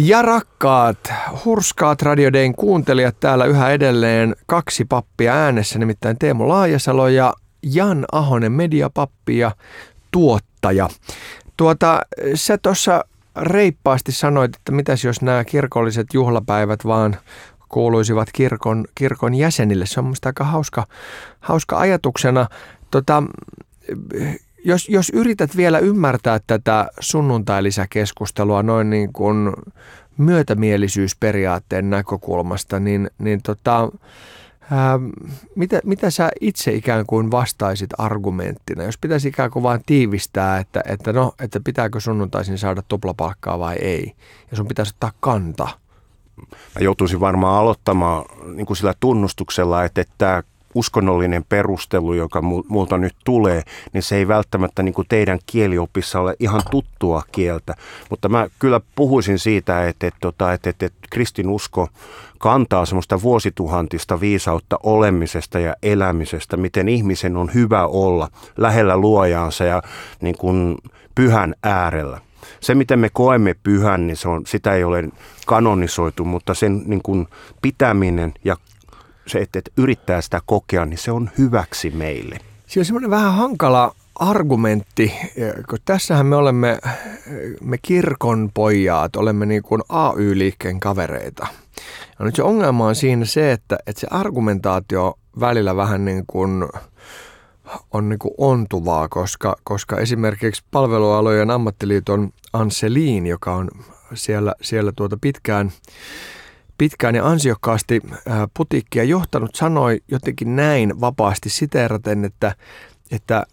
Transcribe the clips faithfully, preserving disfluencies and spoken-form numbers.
Ja rakkaat, hurskaat Radio Dayn kuuntelijat, täällä yhä edelleen kaksi pappia äänessä, nimittäin Teemu Laajasalo ja Jan Ahonen, mediapappi ja tuottaja. Tuota, sä tuossa reippaasti sanoit, että mitäs jos nämä kirkolliset juhlapäivät vaan kuuluisivat kirkon, kirkon jäsenille. Se on musta aika hauska, hauska ajatuksena. Tota, jos, jos yrität vielä ymmärtää tätä sunnuntai-lisäkeskustelua noin niin kuin myötämielisyysperiaatteen näkökulmasta, niin, niin tota, ää, mitä, mitä sä itse ikään kuin vastaisit argumenttina? Jos pitäisi ikään kuin vaan tiivistää, että, että, no, että pitääkö sunnuntaisin saada tuplapalkkaa vai ei, ja sun pitäisi ottaa kanta. Mä joutuisin varmaan aloittamaan niin kuin sillä tunnustuksella, että, että tämä uskonnollinen perustelu, joka multa nyt tulee, niin se ei välttämättä niin kuin teidän kieliopissa ole ihan tuttua kieltä. Mutta mä kyllä puhuisin siitä, että, että, että, että, että kristinusko kantaa semmoista vuosituhantista viisautta olemisesta ja elämisestä, miten ihmisen on hyvä olla lähellä luojaansa ja niin kuin pyhän äärellä. Se, miten me koemme pyhän, niin se on, sitä ei ole kanonisoitu, mutta sen niin kuin pitäminen ja se, että, että yrittää sitä kokea, niin se on hyväksi meille. Se on semmoinen vähän hankala argumentti, kun tässähän me olemme, me kirkon pojat, olemme niin kuin A Y-liikkeen kavereita. Ja nyt se ongelma on siinä se, että, että se argumentaatio välillä vähän niin kuin on niin kuin ontuvaa, koska, koska esimerkiksi Palvelualojen ammattiliiton Anselin, joka on siellä, siellä tuota pitkään, pitkään ja ansiokkaasti putiikkia johtanut, sanoi jotenkin näin vapaasti siteeraten, että, että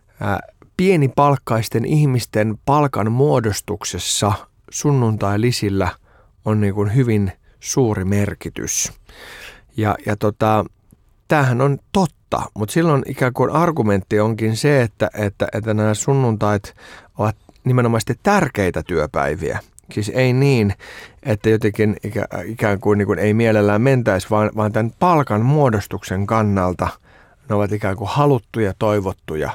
pienipalkkaisten ihmisten palkan muodostuksessa sunnuntai-lisillä on niin kuin hyvin suuri merkitys. Ja, ja tota, tämähän on totta, mutta silloin ikään kuin argumentti onkin se, että, että, että nämä sunnuntait ovat nimenomaan tärkeitä työpäiviä. Siis ei niin, että jotenkin ikä, ikään kuin, niin kuin ei mielellään mentäisi, vaan, vaan tämän palkan muodostuksen kannalta ne ovat ikään kuin haluttuja, toivottuja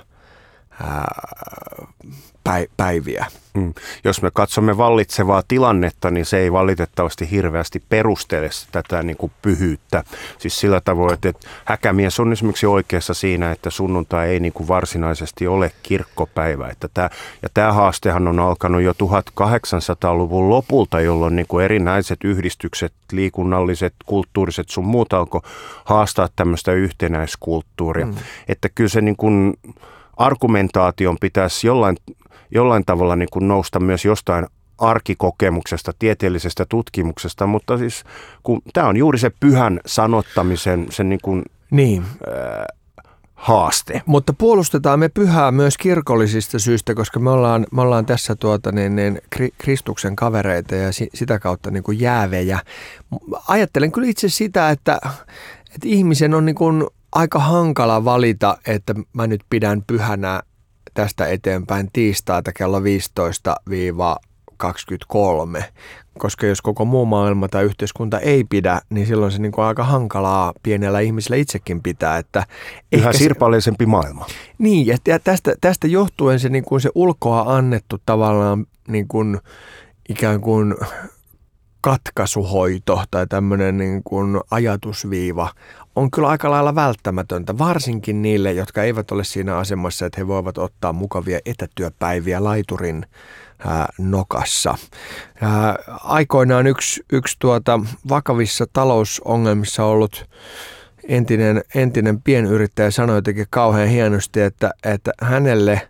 ää, päiviä. Mm. Jos me katsomme vallitsevaa tilannetta, niin se ei valitettavasti hirveästi perustele tätä niin kuin pyhyyttä. Siis sillä tavoin, että Häkämies on esimerkiksi oikeassa siinä, että sunnuntai ei niin kuin varsinaisesti ole kirkkopäivä. Että tämä, ja tämä haastehan on alkanut jo tuhatkahdeksansataaluvun lopulta, jolloin niin kuin erinäiset yhdistykset, liikunnalliset, kulttuuriset sun muut alkoi haastaa tämmöistä yhtenäiskulttuuria. Mm. Että kyllä se niin kuin argumentaation pitäisi jollain jollain tavalla niin kuin nousta myös jostain arkikokemuksesta, tieteellisestä tutkimuksesta, mutta siis kun tämä on juuri se pyhän sanottamisen sen niin kuin, niin. Äh, haaste. Mutta puolustetaan me pyhää myös kirkollisista syistä, koska me ollaan, me ollaan tässä tuota, niin, niin, Kristuksen kavereita ja si, sitä kautta niin kuin jäävejä. Ajattelen kyllä itse sitä, että, että ihmisen on niin kuin aika hankala valita, että mä nyt pidän pyhänä tästä eteenpäin tiistaita kello viisitoista kaksikymmentäkolme, koska jos koko muu maailma tai yhteiskunta ei pidä, niin silloin se niin kuin aika hankalaa pienellä ihmisellä itsekin pitää. Että yhä sirpaleisempi maailma. Niin, ja tästä, tästä johtuen se, niin kuin se ulkoa annettu tavallaan niin kuin, ikään kuin katkaisuhoito tai tämmöinen niin kuin ajatusviiva on kyllä aika lailla välttämätöntä, varsinkin niille, jotka eivät ole siinä asemassa, että he voivat ottaa mukavia etätyöpäiviä laiturin ää, nokassa. Ää, aikoinaan yksi, yksi tuota, vakavissa talousongelmissa ollut entinen, entinen pienyrittäjä sanoi jotenkin kauhean hienosti, että, että hänelle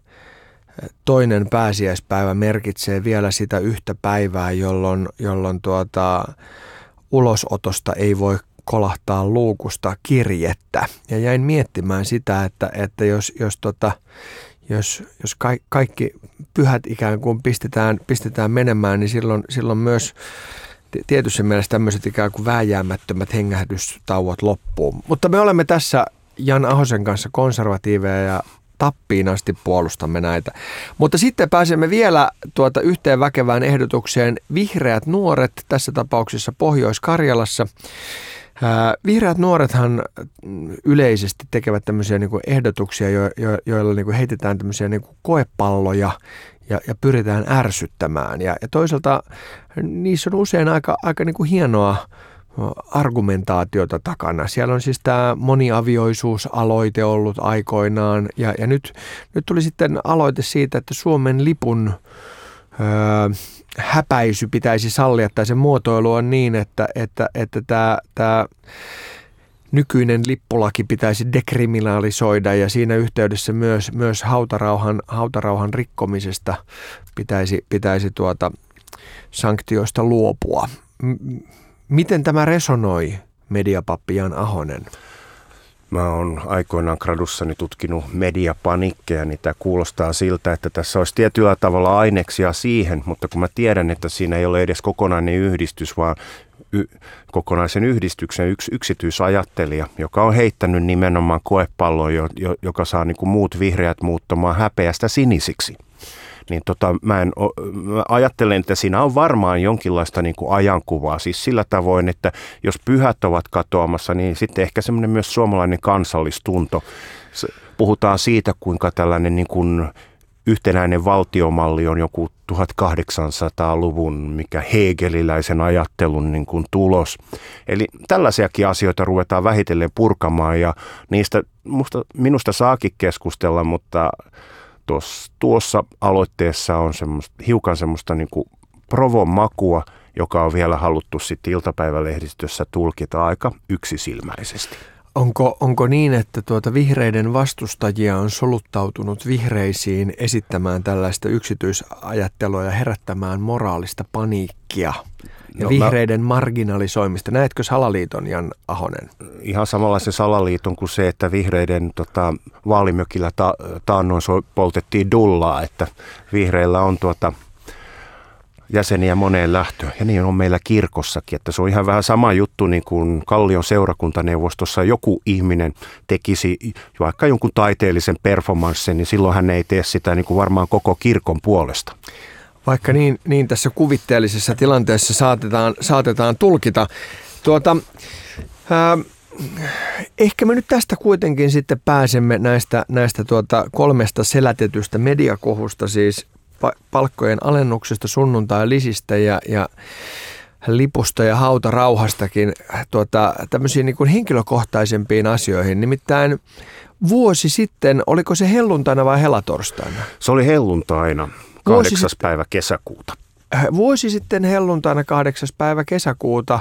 toinen pääsiäispäivä merkitsee vielä sitä yhtä päivää, jolloin, jolloin tuota, ulosotosta ei voi kolahtaa luukusta kirjettä. Ja jäin miettimään sitä, että, että jos, jos, tota, jos, jos ka- kaikki pyhät ikään kuin pistetään, pistetään menemään, niin silloin, silloin myös tietyssä mielessä tämmöiset ikään kuin vääjäämättömät hengähdystauot loppuu. Mutta me olemme tässä Jan Ahosen kanssa konservatiiveja ja tappiin asti puolustamme näitä. Mutta sitten pääsemme vielä tuota yhteen väkevään ehdotukseen. Vihreät nuoret, tässä tapauksessa Pohjois-Karjalassa. Vihreät nuorethan yleisesti tekevät tämmöisiä niin kuin ehdotuksia, jo, jo, joilla niin kuin heitetään tämmöisiä niin kuin koepalloja ja, ja pyritään ärsyttämään. Ja, ja toisaalta niissä on usein aika, aika niin kuin hienoa argumentaatiota takana. Siellä on siis tämä moniavioisuusaloite ollut aikoinaan ja, ja nyt, nyt tuli sitten aloite siitä, että Suomen lipun öö, häpäisy pitäisi sallia tai se muotoilu on niin, että, että, että tämä, tämä nykyinen lippulaki pitäisi dekriminalisoida ja siinä yhteydessä myös, myös hautarauhan, hautarauhan rikkomisesta pitäisi, pitäisi tuota sanktioista luopua. Miten tämä resonoi, mediapappi Jan Ahonen? Mä oon aikoinaan gradussani tutkinut mediapanikkeja, niin tämä kuulostaa siltä, että tässä olisi tietyllä tavalla aineksia siihen, mutta kun mä tiedän, että siinä ei ole edes kokonainen yhdistys, vaan y- kokonaisen yhdistyksen yksi yksityisajattelija, joka on heittänyt nimenomaan koepallon, jo- jo- joka saa niin kuin muut vihreät muuttamaan häpeästä sinisiksi. Niin tota, mä, en, mä ajattelen, että siinä on varmaan jonkinlaista niin kuin ajankuvaa, siis sillä tavoin, että jos pyhät ovat katoamassa, niin sitten ehkä semmoinen myös suomalainen kansallistunto. Puhutaan siitä, kuinka tällainen niin kuin yhtenäinen valtiomalli on joku tuhatkahdeksansataaluvun, mikä hegeliläisen ajattelun niin kuin tulos. Eli tällaisiakin asioita ruvetaan vähitellen purkamaan ja niistä musta, minusta saakin keskustella, mutta Tuossa, tuossa aloitteessa on semmoista, hiukan semmoista niin kuin provon makua, joka on vielä haluttu sitten iltapäivälehdistössä tulkita aika yksisilmäisesti. Onko, onko niin, että tuota vihreiden vastustajia on soluttautunut vihreisiin esittämään tällaista yksityisajattelua ja herättämään moraalista paniikkia ja no, vihreiden mä, marginalisoimista? Näetkö salaliiton, Jan Ahonen? Ihan samanlaisen salaliiton kuin se, että vihreiden tota, vaalimökillä ta, taannoin poltettiin dullaa, että vihreillä on tuota jäseniä moneen lähtöön. Ja niin on meillä kirkossakin, että se on ihan vähän sama juttu niin kuin Kallion seurakuntaneuvostossa joku ihminen tekisi vaikka jonkun taiteellisen performanssin, niin silloin hän ei tee sitä niin kuin varmaan koko kirkon puolesta. Vaikka niin, niin tässä kuvitteellisessa tilanteessa saatetaan, saatetaan tulkita. Tuota, ää, ehkä me nyt tästä kuitenkin sitten pääsemme näistä, näistä tuota kolmesta selätetystä mediakohusta, siis palkkojen alennuksesta, sunnuntai-lisistä ja, ja lipusta ja hautarauhastakin tuota, tämmöisiin niin kuin henkilökohtaisempiin asioihin. Nimittäin vuosi sitten, oliko se helluntaina vai helatorstaina? Se oli helluntaina, kahdeksas päivä kesäkuuta. Vuosi sitten helluntaina kahdeksas päivä kesäkuuta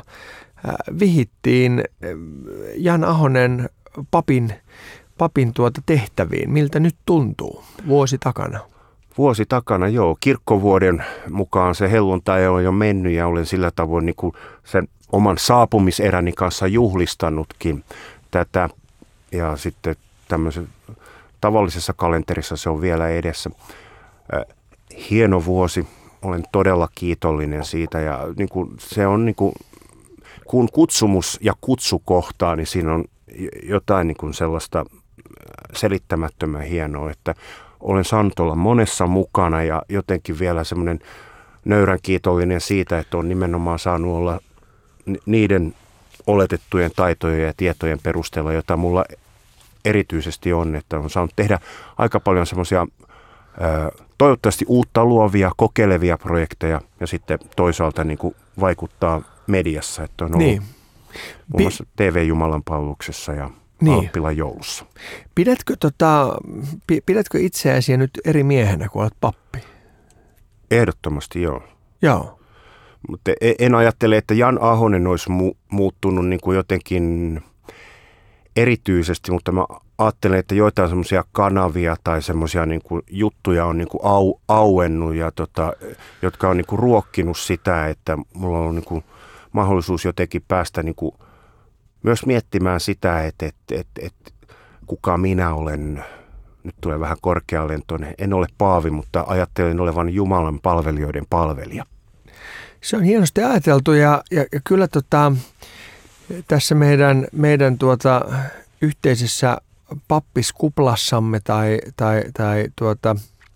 vihittiin Jan Ahonen papin, papin tuota tehtäviin. Miltä nyt tuntuu vuosi takana? Vuosi takana, joo. Kirkkovuoden mukaan se helluntai on jo mennyt ja olen sillä tavoin niin kuin sen oman saapumiseräni kanssa juhlistannutkin tätä. Ja sitten tämmöisen tavallisessa kalenterissa se on vielä edessä. Äh, hieno vuosi. Olen todella kiitollinen siitä ja niin kuin se on niin kuin, kun kutsumus ja kutsu kohtaa, niin siinä on jotain niin kuin sellaista selittämättömän hienoa, että olen saanut olla monessa mukana ja jotenkin vielä semmoinen nöyrän kiitollinen siitä, että on nimenomaan saanut olla niiden oletettujen taitojen ja tietojen perusteella, jota mulla erityisesti on, että on saanut tehdä aika paljon semmoisia toivottavasti uutta luovia, kokeilevia projekteja ja sitten toisaalta niin kuin vaikuttaa mediassa, että on ollut niin. muun muassa T V-jumalanpalveluksessa ja niin. Alppilan joulussa. Pidätkö, tota, pidätkö itseäsi nyt eri miehenä, kun olet pappi? Ehdottomasti joo. Joo. Mutta en ajattele, että Jan Ahonen olisi mu- muuttunut niin kuin jotenkin erityisesti, mutta mä ajattelen, että joitain semmoisia kanavia tai semmoisia niin kuin juttuja on niin kuin au, auennut, ja tota, jotka on niin kuin ruokkinut sitä, että mulla on niin kuin mahdollisuus jotenkin päästä niin kuin myös miettimään sitä, että, että, että, että kuka minä olen. Nyt tulee vähän korkealentoinen. En ole paavi, mutta ajattelen olevan Jumalan palvelijoiden palvelija. Se on hienosti ajateltu ja, ja, ja kyllä tota, tässä meidän, meidän tuota, yhteisessä pappiskuplassamme tai, tai, tai tuota,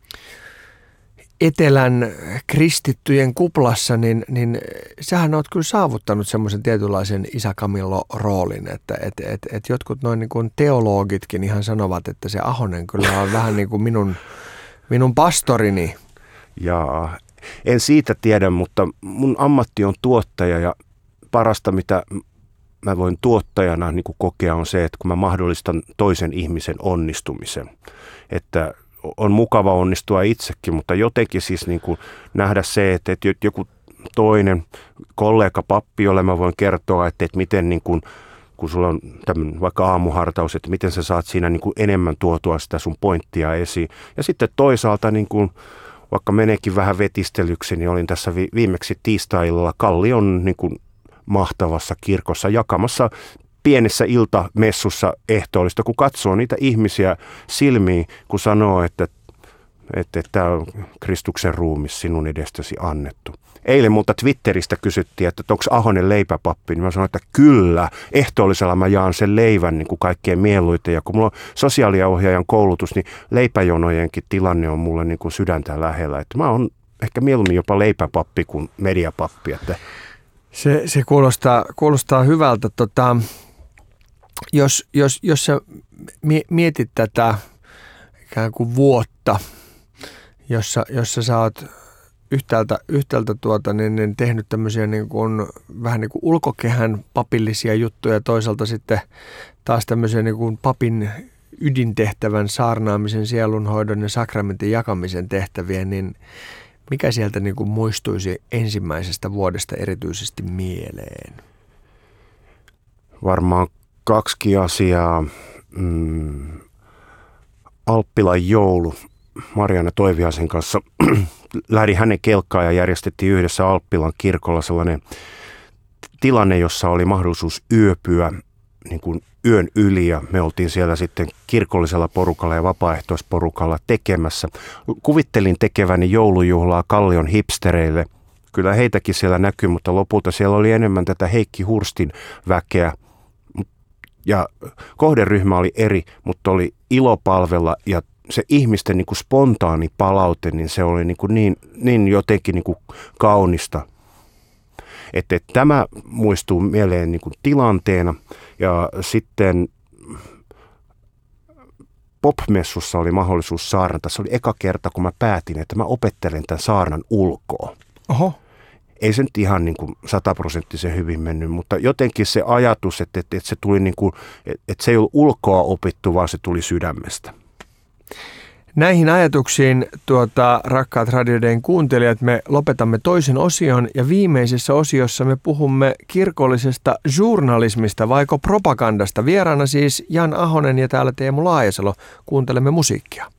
etelän kristittyjen kuplassa, niin, niin sähän oot kyllä saavuttanut semmoisen tietynlaisen Isä Camillo-roolin, että et, et, et jotkut noin niin kuin teologitkin ihan sanovat, että se Ahonen kyllä on vähän niin kuin minun, minun pastorini. Ja en siitä tiedä, mutta mun ammatti on tuottaja ja parasta, mitä mä voin tuottajana niin kuin kokea, on se, että kun mä mahdollistan toisen ihmisen onnistumisen. Että on mukava onnistua itsekin, mutta jotenkin siis niin kuin nähdä se, että, että joku toinen kollega pappi, jolle mä voin kertoa, että, että miten niin kuin, kun sulla on tämmöinen vaikka aamuhartaus, että miten sä saat siinä niin kuin enemmän tuotua sitä sun pointtia esiin. Ja sitten toisaalta niin kuin, vaikka meneekin vähän vetistelyksi, niin olin tässä viimeksi tiistai-illalla Kallion niin kuin mahtavassa kirkossa jakamassa pienessä iltamessussa ehtoollista, kun katsoo niitä ihmisiä silmiin, kun sanoo, että että tämä on Kristuksen ruumis sinun edestäsi annettu. Eilen multa Twitteristä kysyttiin, että onko Ahonen leipäpappi, niin mä sanoin, että kyllä, ehtoollisella mä jaan sen leivän niin kuin kaikkein mieluiten. Ja kun mulla on sosiaaliohjaajan koulutus, niin leipäjonojenkin tilanne on mulle niin kuin sydäntä lähellä. Että mä oon ehkä mieluummin jopa leipäpappi kuin mediapappi. Että Se, se kuulostaa, kuulostaa hyvältä. Tota, jos, jos, jos sä mietit tätä ikään kuin vuotta, jossa, jossa sä oot yhtäältä, yhtäältä tuota, niin, niin tehnyt tämmöisiä niin kuin, vähän niin kuin ulkokehän papillisia juttuja ja toisaalta sitten taas tämmöisiä niin kuin papin ydintehtävän, saarnaamisen, sielunhoidon ja sakramentin jakamisen tehtäviä, niin mikä sieltä niin kuin muistuisi ensimmäisestä vuodesta erityisesti mieleen? Varmaan kaksi asiaa. Mm, Alppilan joulu. Marianne Toiviaisen kanssa lähdin hänen kelkkaan ja järjestettiin yhdessä Alppilan kirkolla sellainen tilanne, jossa oli mahdollisuus yöpyä niin kuin yön yli ja me oltiin siellä sitten kirkollisella porukalla ja vapaaehtoisporukalla tekemässä. Kuvittelin tekeväni joulujuhlaa Kallion hipstereille. Kyllä heitäkin siellä näkyy, mutta lopulta siellä oli enemmän tätä Heikki Hurstin väkeä. Ja kohderyhmä oli eri, mutta oli ilo palvella ja se ihmisten niin kuin spontaani palaute, niin se oli niin, kuin niin, niin jotenkin niin kuin kaunista. Että, että tämä muistuu mieleen niin kuin tilanteena. Ja sitten Pop-messussa oli mahdollisuus saarnata. Se oli eka kerta, kun mä päätin, että mä opettelen tämän saarnan ulkoa. Oho. Ei se nyt ihan niin kuin sataprosenttisen hyvin mennyt, mutta jotenkin se ajatus, että, että, että se tuli niin kuin, että se ei ollut ulkoa opittu, vaan se tuli sydämestä. Näihin ajatuksiin, tuota, rakkaat Radio Dayn kuuntelijat, me lopetamme toisen osion ja viimeisessä osiossa me puhumme kirkollisesta journalismista vaiko propagandasta. Vieraana siis Jan Ahonen ja täällä Teemu Laajasalo. Kuuntelemme musiikkia.